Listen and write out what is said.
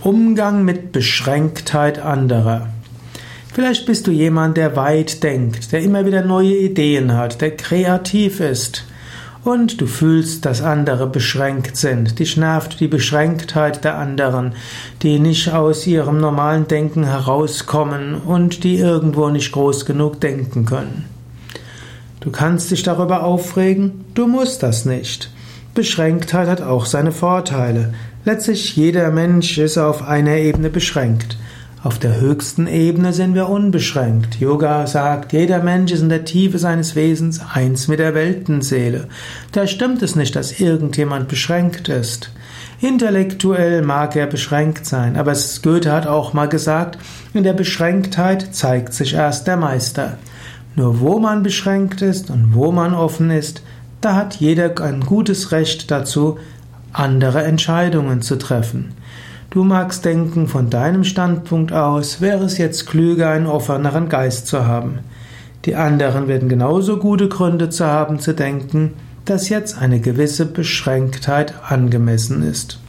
Umgang mit Beschränktheit anderer. Vielleicht bist du jemand, der weit denkt, der immer wieder neue Ideen hat, der kreativ ist. Und du fühlst, dass andere beschränkt sind. Dich nervt die Beschränktheit der anderen, die nicht aus ihrem normalen Denken herauskommen und die irgendwo nicht groß genug denken können. Du kannst dich darüber aufregen, du musst das nicht. Beschränktheit hat auch seine Vorteile. Letztlich jeder Mensch ist auf einer Ebene beschränkt. Auf der höchsten Ebene sind wir unbeschränkt. Yoga sagt, jeder Mensch ist in der Tiefe seines Wesens eins mit der Weltenseele. Da stimmt es nicht, dass irgendjemand beschränkt ist. Intellektuell mag er beschränkt sein, aber Goethe hat auch mal gesagt, in der Beschränktheit zeigt sich erst der Meister. Nur wo man beschränkt ist und wo man offen ist, da hat jeder ein gutes Recht dazu, andere Entscheidungen zu treffen. Du magst denken, von deinem Standpunkt aus wäre es jetzt klüger, einen offeneren Geist zu haben. Die anderen werden genauso gute Gründe zu haben, zu denken, dass jetzt eine gewisse Beschränktheit angemessen ist.